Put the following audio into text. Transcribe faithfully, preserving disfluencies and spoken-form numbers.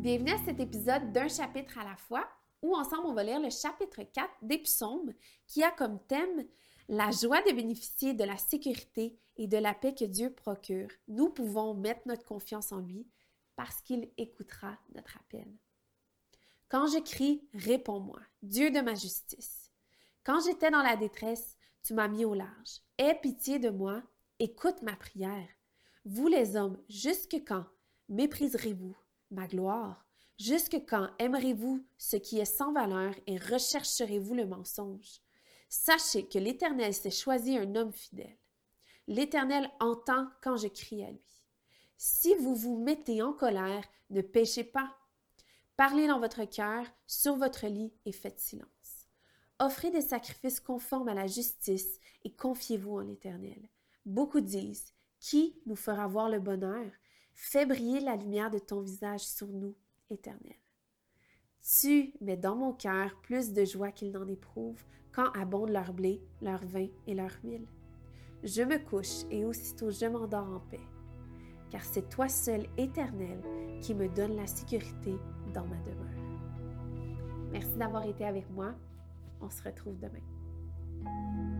Bienvenue à cet épisode d'un chapitre à la fois, où ensemble on va lire le chapitre quatre des Psaumes, qui a comme thème la joie de bénéficier de la sécurité et de la paix que Dieu procure. Nous pouvons mettre notre confiance en lui parce qu'il écoutera notre appel. Quand je crie, réponds-moi, Dieu de ma justice. Quand j'étais dans la détresse, tu m'as mis au large. Aie pitié de moi, écoute ma prière. Vous les hommes, jusque quand mépriserez-vous ma gloire? Jusque quand aimerez-vous ce qui est sans valeur et rechercherez-vous le mensonge? Sachez que l'Éternel s'est choisi un homme fidèle. L'Éternel entend quand je crie à lui. Si vous vous mettez en colère, ne péchez pas. Parlez dans votre cœur, sur votre lit et faites silence. Offrez des sacrifices conformes à la justice et confiez-vous en l'Éternel. Beaucoup disent, qui nous fera voir le bonheur? Fais briller la lumière de ton visage sur nous, Éternel. Tu mets dans mon cœur plus de joie qu'ils n'en éprouvent quand abondent leur blé, leur vin et leur huile. Je me couche et aussitôt je m'endors en paix, car c'est toi seul, Éternel, qui me donne la sécurité dans ma demeure. Merci d'avoir été avec moi. On se retrouve demain.